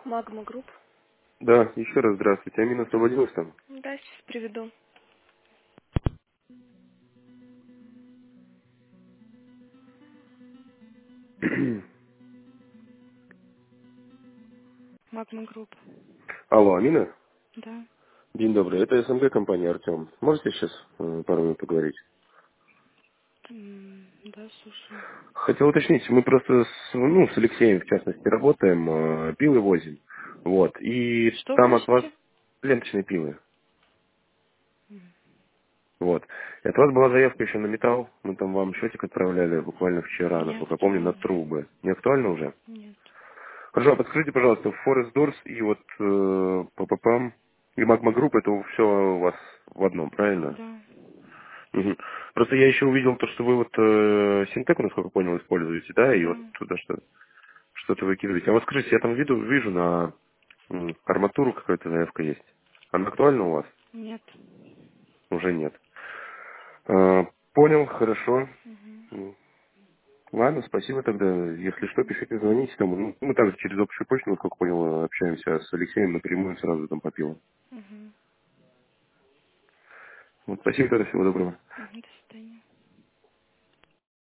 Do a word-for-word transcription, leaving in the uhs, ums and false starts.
Магма Групп. Да, еще раз здравствуйте. Амина освободилась там? Да, сейчас приведу. Магма Групп. Алло, Амина? Да. День добрый. Это СМГ компания Артем. Можете сейчас э, пару минут поговорить? М, Да, слушаю. Хотел уточнить, мы просто с, ну, с Алексеем, в частности, работаем, э, пилы возим. Вот. И Что там от вас возите? ленточные пилы. Вот. И от вас была заявка еще на металл. Мы там вам счетик отправляли буквально вчера, Не насколько я помню, на актуально. трубы. Не актуально уже? Нет. Хорошо, а подскажите, пожалуйста, Forest Doors и вот э, ППП и Magma Group, это все у вас в одном, правильно? Да. Мгм. Просто я еще увидел то, что вы вот э, Синтеку, насколько понял, используете, да, и вот Да. туда что, что-то выкидываете. А вот скажите, я там виду, вижу на м, арматуру какая-то заявка есть. Она актуальна у вас? Нет. Уже нет. А, понял, хорошо. Угу. М, Ладно, спасибо тогда. Если что, Угу. пишите, звоните там. Ну, мы также через общую почту, насколько понял, общаемся с Алексеем напрямую, сразу там по пиву. Угу. Вот, спасибо тогда, всего доброго. Угу.